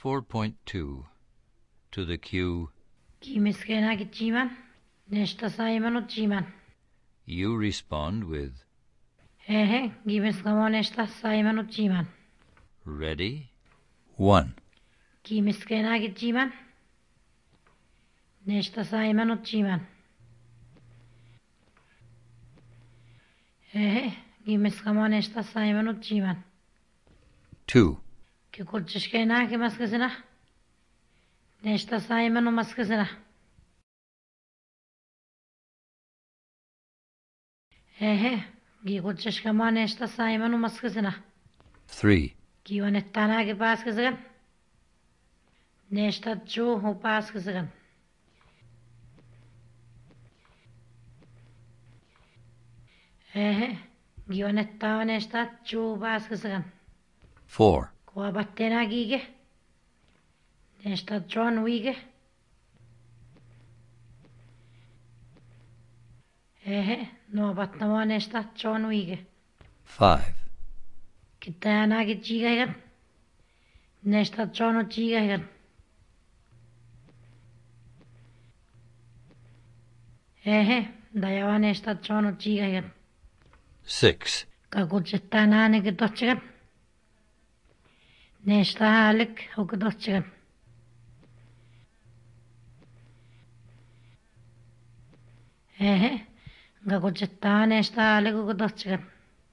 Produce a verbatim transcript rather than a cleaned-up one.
four point two. To the cue, Kiimiskena kichiman, nesta saiman uchiman. you respond with Hehe, kiimiskamo nesta saiman uchiman. ready? One. Kiimiskena kichiman, nesta saiman uchiman. Hehe, kiimiskamo nesta saiman uchiman. Two. Kikulchishkena kimaskasena, nesta saiman umaskasena. Hehe, kikulchishkamo nesta saiman umaskasena. Three. Kiwanettana kipaskasagan, nesta chu upaskasagan. Hehe, kiwanettana nesta chu upaskasagan. Four. Kuabattena kike, nesta chon wike. Hehe, nuopattamo nesta chon wike. Five. Kitana kichigagan, nesta chon uchigagan. Hehe, dayawa nesta chon uchigagan. Six. Kakuchettana nikitochigan. Nesta halik ukitochigan. Hehe, kakuchettana nesta halik ukitochigan.